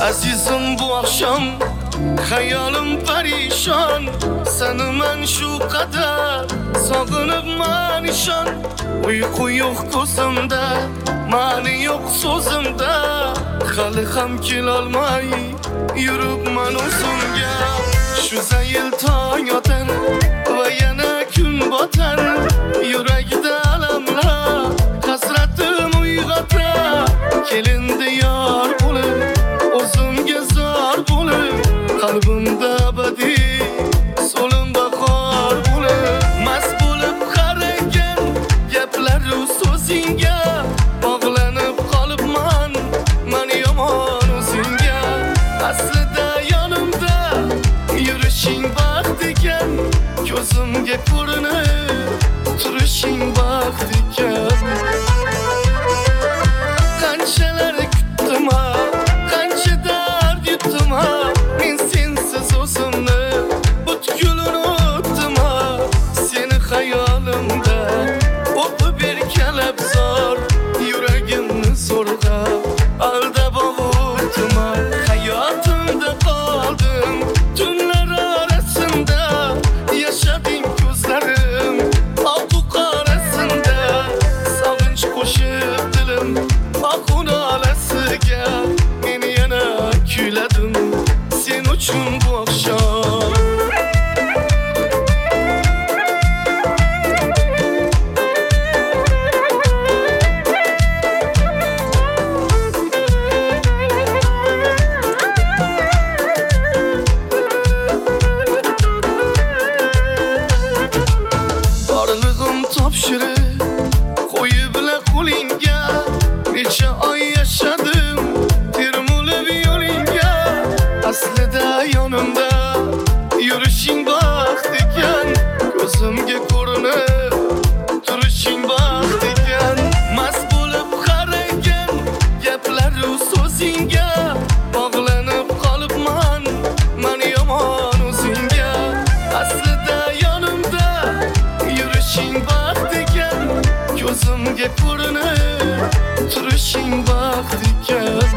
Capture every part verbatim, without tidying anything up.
Azizim bu akşam hayolim parishon, seni men shu qadar sog'inibman ishon. Uyqu yo'q ko'zimda, ma'ni yo'q so'zimda, hali ham kelolmay yuribman o'zimga. Shu zayil tong otar va yana kun botar, yurakda alamlar hasratim uyg'otar. Kelindi yor bo'lib, o'zimga zor bo'lib, qalbimda abadiy so'lim bahor bo'lib, mast bo'lib qaragan gaplaru so'zingga bog'lanib qolibman men yomon o'zingga. Aslida yonimda yurishing baxt ekan, ko'zimga ko'rinib turishing baxt ekan. Qanchalar kutdim, qancha dard yutdim, men sensiz o'zimni butkul unutdim. Seni xayolimda o'pib erkalab zor, yuragimni so'rg'ab aldab ovutdim. Hayotimda qoldim tunlar orasida, yashading ko'zlarim oq qorasida. Sog'inch qo'shib dilim oqun olasiga, men yana kuyladim sen uchun bu akşam. Borlig'im topshirib qo'yib la qo'lingga, necha oy yashadim termulib yo'lingga. Aslida yonimda yurishing baxt ekan, ko'zimga ko'rinib turishing baxt ekan. Mast bo'lib qaragan gaplaru so'zingga bog'lanib qolibman men yomon o'zingga. Aslida yonimda yurishing baxt ekan, ko'zimga ko'rinib turishing baxt ekan.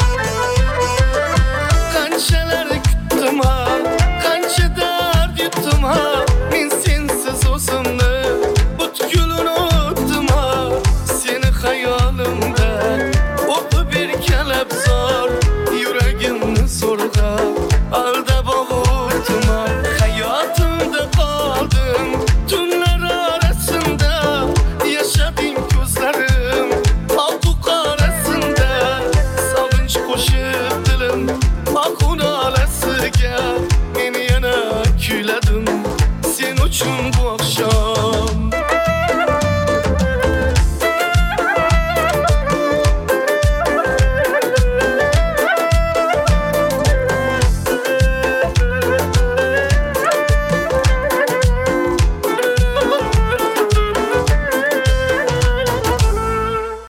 Qanchalar kutdim, qancha dard yutdim, men sensiz o'zimni butkul unutdim. Seni xayolimda o'pib erkalab zor, yuragimni so'rg'ab aldab ovutdim. Hayotimda qoldim tunlar orasida, yashading ko'zlarim oq qorasida. Sog'inch qo'shib dilim oqun olasiga, men yana kuyladim sen uchun bu